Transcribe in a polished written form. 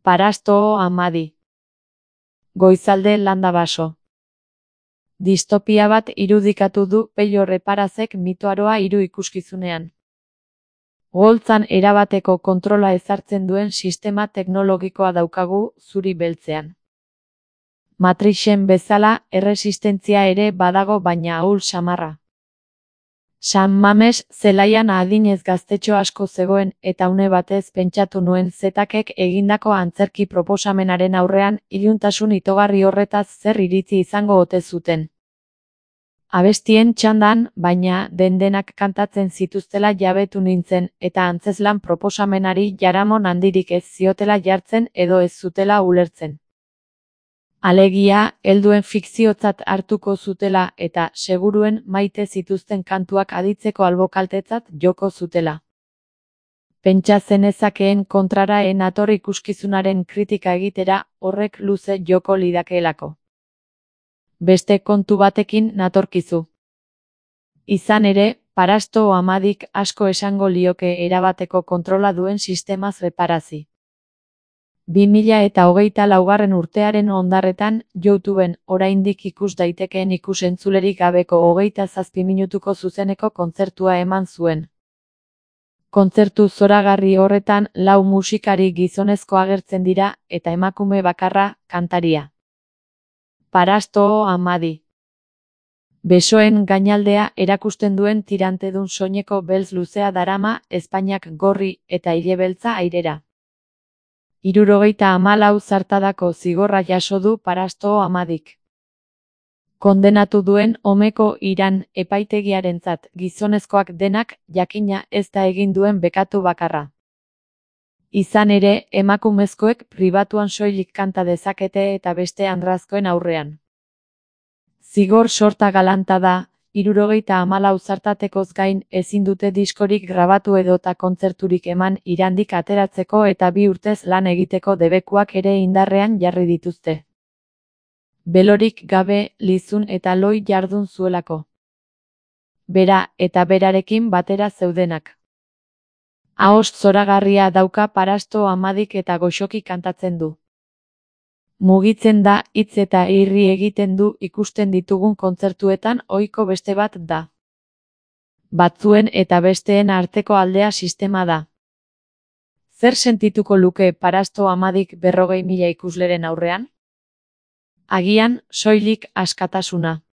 Parasto Amadi. Goizalde Landabaso. Distopia bat irudikatu du Pello Reparazek mitoaroa hiru ikuskizunean. Goltzan erabateko kontrola ezartzen duen sistema teknologikoa daukagu zuri beltzean. Matrixen bezala erresistentzia ere badago baina ahul samarra. San Mames zelaian adinez gaztetxo asko zegoen eta une batez pentsatu nuen Zetakek egindako antzerki proposamenaren aurrean iluntasun itogarri horretaz zer iritzi izango ote zuten. Abestien txandan, baina dendenak kantatzen zituztela jabetu nintzen eta antzezlan proposamenari jaramon handirik ez ziotela jartzen edo ez zutela ulertzen. Alegia, helduen fikziotzat hartuko zutela eta seguruen maite zituzten kantuak aditzeko albokaltetzat joko zutela. Pentsa zenezakeen kontrara nator ikuskizunaren kritika egitera, horrek luze joko lidakeelako. Beste kontu batekin natorkizu. Izan ere, Parasto Amadik asko esango lioke erabateko kontrola duen sistemaz Reparazi. 2024 urtearen ondarretan, YouTubeen oraindik ikus daitekeen ikus-entzulerik gabeko 27 minutuko zuzeneko kontzertua eman zuen. Kontzertu zoragarri horretan 4 musikari gizonezko agertzen dira eta emakume bakarra, kantaria. Parasto Amadi. Besoen gainaldea erakusten duen tirantedun soineko beltz luzea darama, ezpainak gorri eta ile beltza airera. 74 zartadako zigorra jaso du Parasto Amadik. Kondenatu duen omeko Iran epaitegiarentzat gizonezkoak denak, jakina ez da egin duen bekatu bakarra. Izan ere, emakumezkoek pribatuan soilik kanta dezakete eta beste andrazkoen aurrean. Zigor sorta galanta da, 74 zartatekoz gain ezin dute diskorik grabatu edota kontzerturik eman Irandik ateratzeko eta 2 urtez lan egiteko debekuak ere indarrean jarri dituzte. Belorik gabe, Lizun eta Loi jardun zuelako. Bera eta berarekin batera zeudenak. Ahots zoragarria dauka Parasto Amadik eta goxoki kantatzen du. Mugitzen da, hitz eta irri egiten du ikusten ditugun kontzertuetan ohiko beste bat da. Batzuen eta besteen arteko aldea sistema da. Zer sentituko luke Parasto Amadik 40.000 ikusleren aurrean? Agian, soilik askatasuna.